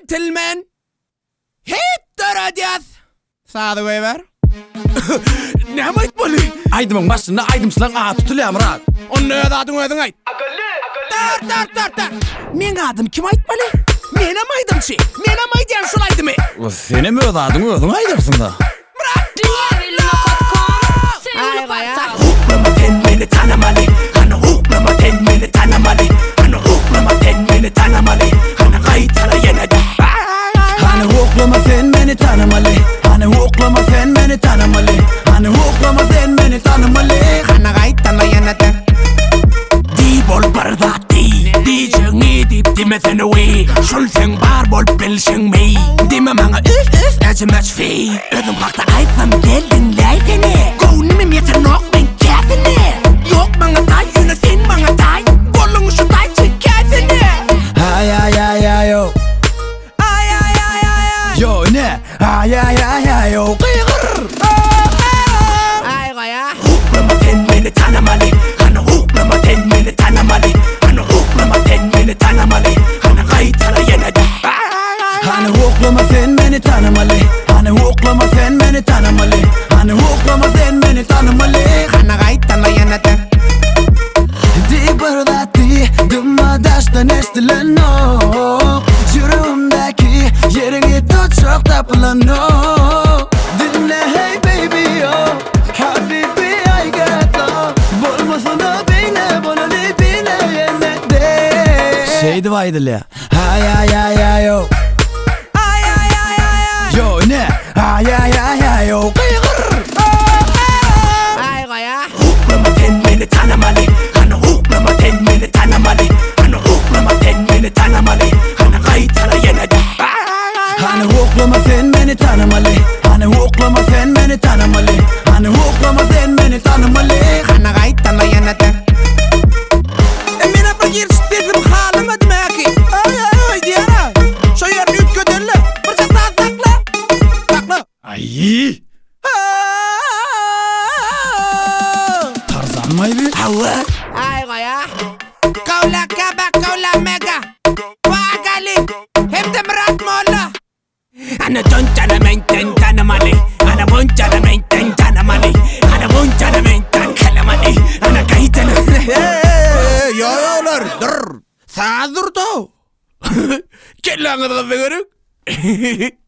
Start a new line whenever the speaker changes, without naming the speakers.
gentlemen, hit the radius. Sağdı ver. Ne aytmaly?
Aydymyň başynda aydymçylaň aty tutulýar rak.
Onu adın özüň ayt. Tar. Men adım kim aytmaly? Men hem aydymçy. Men hem aýdýan şol aydymy.
Senem öz adyň özüň aýdyrsyň da.
Huklama ten beni tanımalı. Hani huklama ten beni tanımalı. Hani huklama ten beni tanımalı. Hani kayıtala yenedi.
Hani huklama sen beni tanımalı. Hani huklama sen beni tanımalı. Hani huklama sen beni tanımalı.
Hani kayıtala yenedi. Di bol barda di. Diyeceğin edip demesen oy. Şol sen bar bol bilsen mi. Deme bana üf acımaç fi. Ödüm kalktı aytmam geldin laydene. Goğunum yeter nok ben kendine. Yok bana tay yine sen bana tay. Golunu şu tay çık kendine.
Ay yo. Yo ne? Ay yo. Kıygır.
Ay goya. Huklama ten beni tanımalı. Hani huklama ten beni tanımalı. Hani huklama ten beni tanımalı. Hani kayıtala yenedi.
Hani huklama sen beni tanımalı. Hani huklama sen beni tanımalı. Hani huklama sen beni tanımalı.
Hani kayıtala yenedi.
Di bardati dımma daştan estilen o. Yüreğimdeki yerini tut çok tapılan o. Dinle hey baby yo. Habibi I got love. Bolmasana beyne bana ne bile yenede. Şeydi vaydı ya. Ay yo. Yo ne? Ay yo. Kıygır.
Ay goya. Huklama ten beni tanımalı. Hani huklama ten beni tanımalı. Hani huklama ten beni tanımalı. Hani kayıtala yenedi.
Hani huklama sen beni tanımalı. Hani huklama sen beni tanımalı. Hani huklama sen beni tanımalı.
Hani kayıtala yenedi. Emine bir yer istedim halıma demeki. Ay diyara. Şu yerini üt göderle. Bir çat daha sakla. Sakla.
Ay. Tarzan mı abi?
Hava. Ay goya. Kavla kaba kavla mega. Vagali. Hem de Murat Molla. Ana tonçana menten tanımalı. Ana bonçana menten tanımalı. Ana bonçana menten kalamalı. Ana kayıtana. Yoyolar dur. Sağ dur da. Kelleğine de verip.